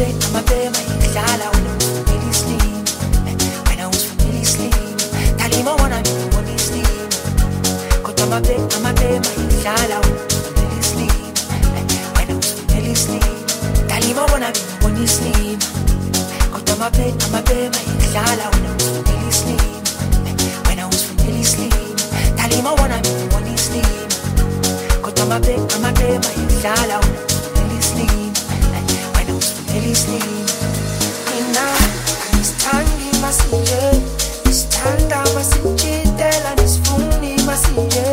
amabhema idlala wena uvumela isilimo. Wena usivumela isilimo. Talima wona mina ubona isilimo. Kodwa amabhema idlala wena uvumela isilimo. Wena usivumela isilimo. Talima wona mina ubona isilimo. Kodwa amabhema idlala wena uvumela isilimo. Wena usivumela isilimo. Talima wona mina ubona isilimo. Kodwa amabhema idlala wena uvumela isilimo. Wena usivumela isilimo. Mina angisithandi masinje, ngisithanda masintshitela nisifuni masinje.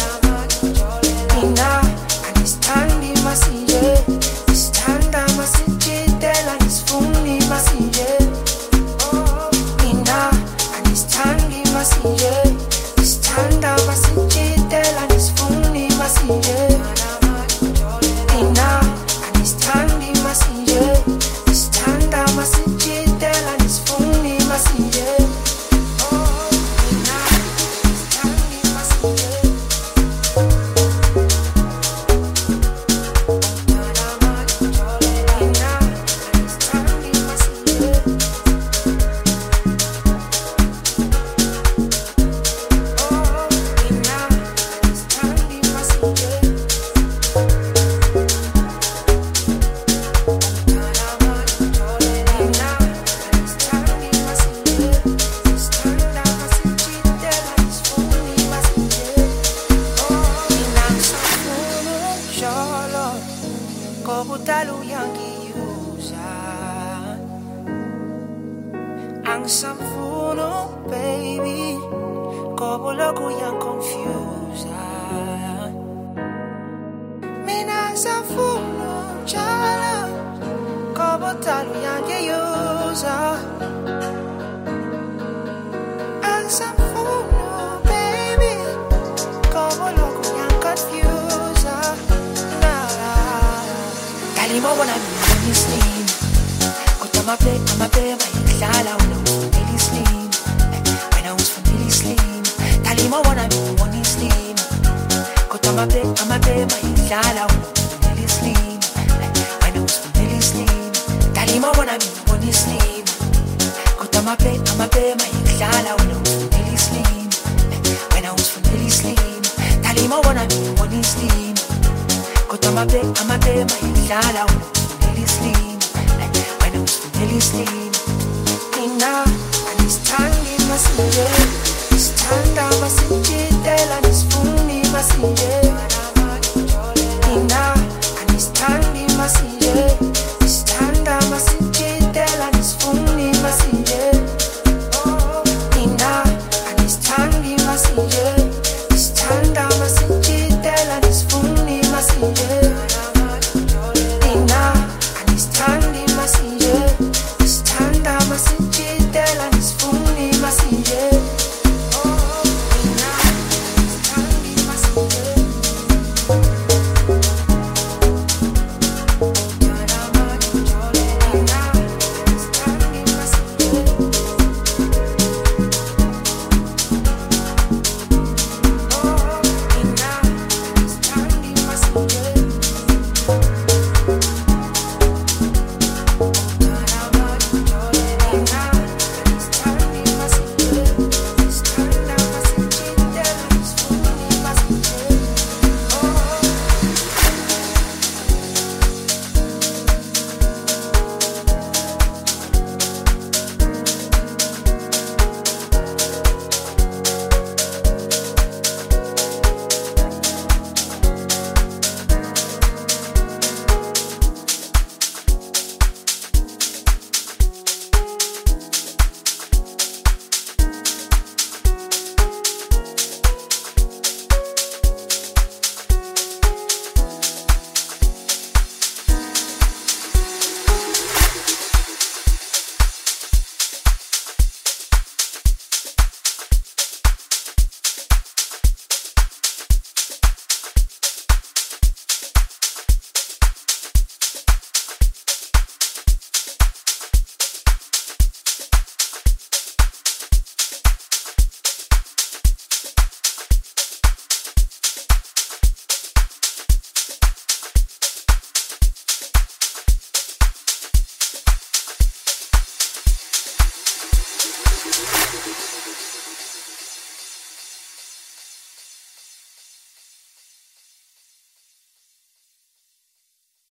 Mina angisithandi masinje, ngisithanda masintshitela nisifuni masinje. Mina angisithandi masinje, ngisithanda masintshitela nisifuni masinje. Mina angisithandi masinje, ngisithanda masintshitela nisifuni masinje. Mina angisithandi masinje. Angisamfuno baby, ngoba lokhu uyangiconfusa. Mina angisamfuno njalo, ngoba udala uyangiyuza. Angisamfuno baby, ngoba lokhu uyangiconfusa. Talima wona mina ubona isilimo. Kodwa amabhema idlala wena uvumela isilimo. Wena usivumela isilimo. Talima wona mina ubona isilimo. Kodwa amabhema idlala wena uvumela isilimo. Wena usivumela isilimo. Talima wona mina ubona isilimo. Kodwa amabhema idlala wena uvumela isilimo. Wena usivumela isilimo. Talima wona mina ubona isilimo. Kodwa amabhema idlala wena uvumela isilimo. Wena usivumela isilimo. Mina angisithandi masinje, ngisithanda masintshitela nisifuni masinje. Mina